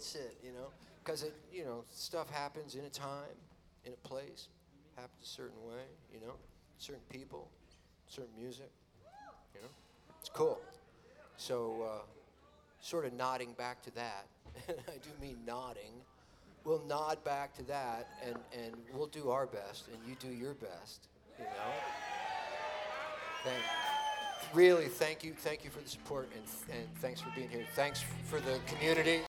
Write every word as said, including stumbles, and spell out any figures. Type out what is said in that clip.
That's it, you know, because it, you know, stuff happens in a time, in a place, happens a certain way, you know, certain people, certain music, you know. It's cool. So, uh, sort of nodding back to that, and I do mean nodding. We'll nod back to that, and and we'll do our best, and you do your best, you know. Thank, really, thank you, thank you for the support, and and thanks for being here. Thanks for the community.